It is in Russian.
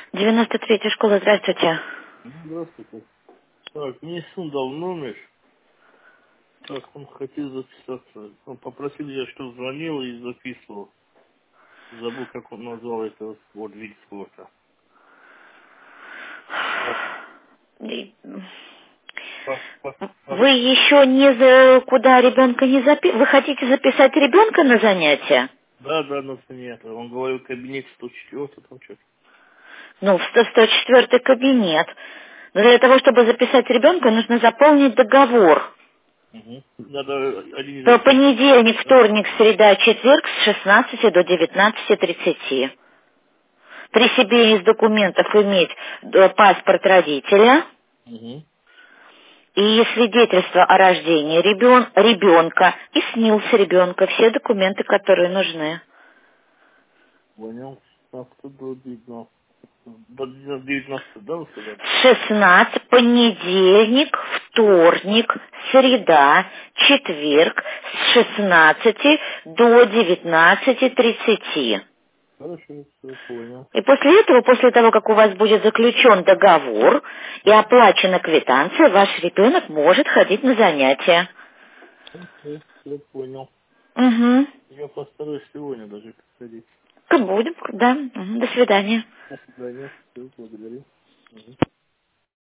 93-я школа, здравствуйте. Здравствуйте. Так, мне сын дал номер. Так, он хотел записаться. Он попросил, я что звонил и записывал. Забыл, как он назвал это вот вид спорта. Так, И- пас- пас- пас- Вы еще не за куда ребенка не запи... Вы хотите записать ребенка на занятия? Да, да, на нет. Он говорил, кабинет 104, там что-то. Ну, в 104-й кабинет. Но для того, чтобы записать ребенка, нужно заполнить договор. Угу. Надо один из По этих, понедельник, да? вторник, среда, четверг с 16 до 19:30. При себе из документов иметь паспорт родителя Угу. и свидетельство о рождении ребенка и СНИЛС ребенка, все документы, которые нужны. Понял. Так, что до 19. До 19, да, вы сказали? 16, понедельник, вторник, среда, четверг с 16 до 19:30. Хорошо, все, понял. И после этого, после того, как у вас будет заключен договор и оплачена квитанция, ваш ребенок может ходить на занятия. Окей, все, понял. Угу. Я постараюсь сегодня даже приходить. Будем, да. Мгм. До свидания. До свидания. Все, благодарю. Мгм.